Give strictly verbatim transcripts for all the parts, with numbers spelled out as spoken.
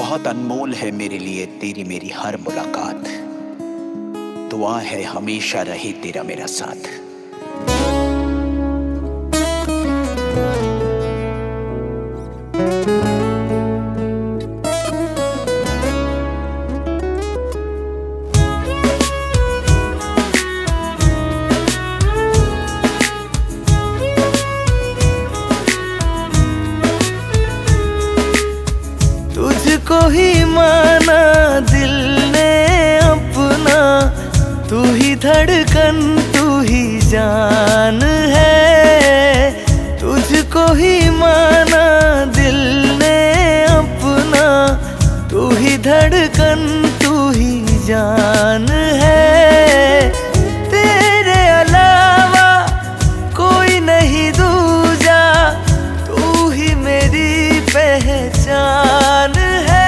बहुत अनमोल है मेरे लिए तेरी मेरी हर मुलाकात। दुआ है हमेशा रहे तेरा मेरा साथ। तुझको ही माना दिल ने अपना, तू ही धड़कन तू ही जान है। तुझको ही माना दिल ने अपना, तू ही धड़कन तू ही जान है। तेरे अलावा कोई नहीं दूजा, तू ही मेरी पहचान है।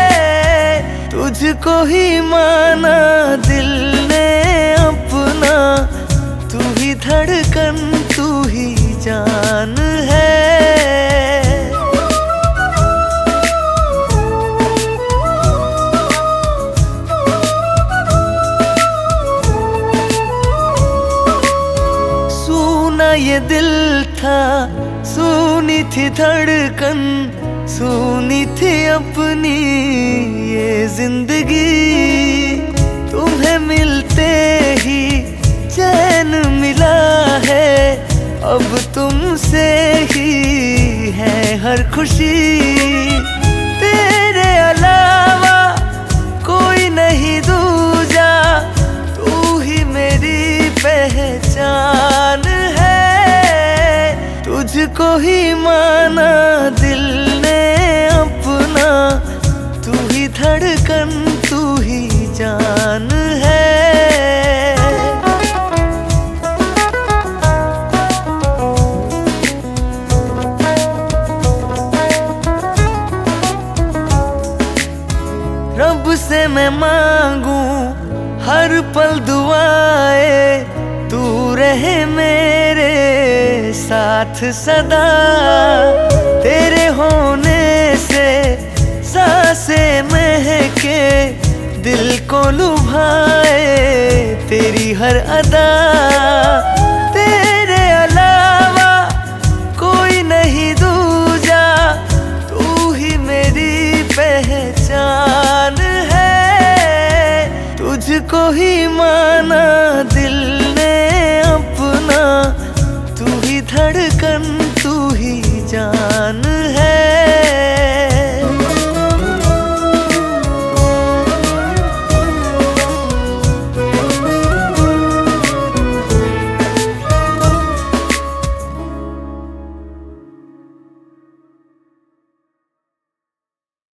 तुझको ही माना दिल ने अपना, तू ही धड़कन तू ही जान है। सूना ये दिल था, सुनी थी धड़कन, सुनी थी अपनी ये जिंदगी। तुम्हें मिलते ही चैन मिला है, अब तुमसे ही है हर खुशी। तेरे अलावा कोई नहीं दूजा, तू ही मेरी पहचान है। तुझको ही माना दिल ने अपना, तू ही धड़कन तू ही जान है। रब से मैं मांगू हर पल दुआएं, तू रहे मेरे साथ सदा। तेरे होने से सांसें महके, दिल को लुभाए तेरी हर अदा। तेरे अलावा कोई नहीं दूजा, तू ही मेरी पहचान है। तुझको ही माना